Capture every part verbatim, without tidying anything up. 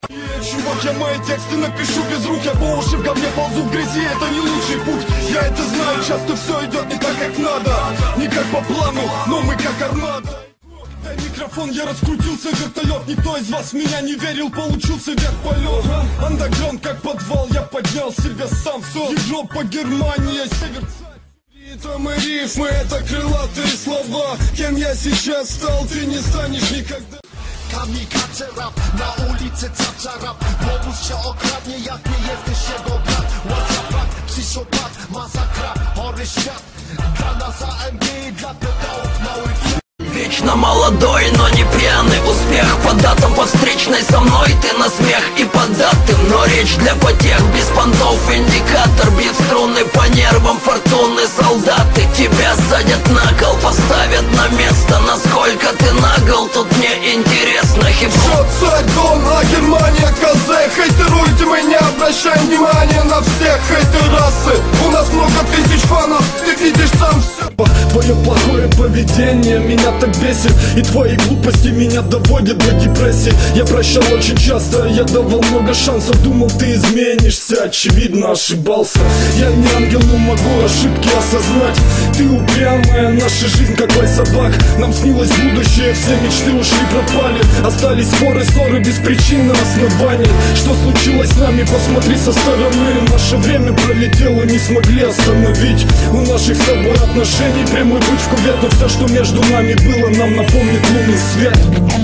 Чувак, я мои тексты напишу без рук. Я по уши в говне ползу в грязи, это не лучший путь. Я это знаю, часто все идет не так, как надо. Не как по плану, но мы как армада. Дай микрофон, я раскрутился вертолет. Никто из вас в меня не верил, получился вверх-полет. Андеграунд как подвал, я поднял себя сам. Все, Европа, Германия, север. Это мои рифмы, это крылатые слова. Кем я сейчас стал, ты не станешь никогда. Kamikaze rap, na ulicy caca rap. Powóz cię okradnie, jak nie jesteś jego brat. WhatsApp, psychopat, masakra, chory świat. Dla nas A M G i dla pedałów małych. Вечно молодой, но не пьяный. Успех по датам, по встречной со мной. Ты на смех и податым, но речь для потех без понтов. Индикатор бьет струны по нервам фортуны. Солдаты тебя садят на кол, поставят на место. Насколько ты нагл, тут мне интересно. Хип-хоп, царь, дом, а Германия, козе. Хейтеруйте меня, обращай внимание на всех хейтерасы. У нас много тысяч фанов, ты видишь сам все. Твое плохое поведение меня так бесит, и твои глупости меня доводят до депрессии. Я прощал очень часто, я давал много шансов. Думал, ты изменишься, очевидно ошибался. Я не ангел, но могу ошибки осознать. Ты упрямая, наша жизнь как лай собак. Нам снилось будущее, все мечты ушли, пропали. Остались споры, ссоры без причины, оснований. Что случилось с нами, посмотри со стороны. Наше время пролетело, не смогли остановить. У наших с тобой отношений прямой путь в кувет. Но все, что между нами было, нам напомнит лунный свет.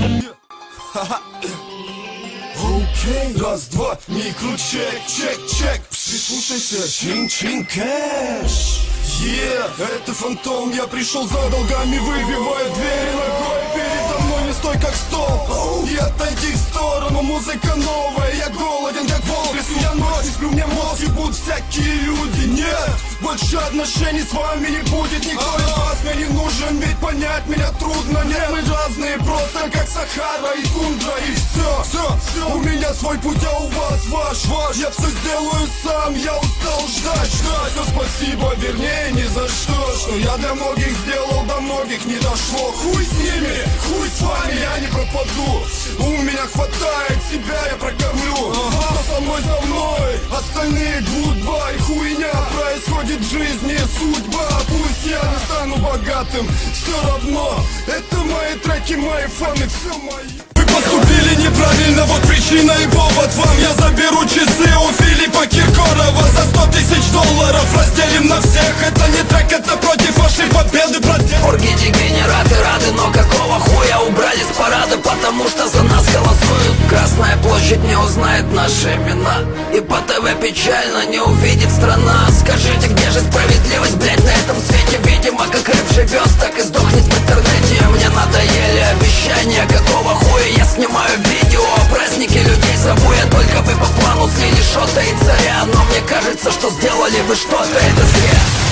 Окей, раз, два, микро, чек, чек, чек. Прислушайся, чин-чин, кэш. Yeah, это фантом, я пришел за долгами, выбивая двери ногой. Передо мной не стой как стол, и отойди в сторону, музыка новая. Я голоден как волк, рисую я ночь, сплю, мне мозг ебут всякие люди. Нет, больше отношений с вами не будет. Никто из вас мне не нужен, ведь понять меня трудно. Нет, мы разные, просто как Сахара и тундра. И все, все, все, у меня свой путь, а у вас ваш, ваш. Я все сделаю сам, я устал ждать, ждать. Все, спасибо, вернее, ни за что. Что я для многих сделал, до многих не дошло. Хуй с ними, хуй с вами, я не пропаду. У меня хватает себя, я прокормлю. Ага, со мной, за мной, остальные гудбай. Хуйня происходит в жизни, судьба. Пусть я не стану богатым, все равно. Это мои треки, мои фаны, все мои. Вы поступили неправильно, вот причина и повод вам. Я заберу часы у Филиппа Киркорова за сто тысяч долларов. Разделим на всех, это не трек, это против вашей победы. Орги, дегенераты рады, но какого хуя убрали с парада? Потому что за нас голосуют. Красная площадь не узнает наши имена, и по ТВ печально не увидит страна. Скажите, где же справедливость, блять, на этом свете? Видимо, как рэп живет, так и сдохнет в интернете. Мне надоели обещания, какого хуя я снимаю видео. Праздники людей зову я, только вы по плану слили шота и царя. Но мне кажется, что сделали вы что-то, это зря.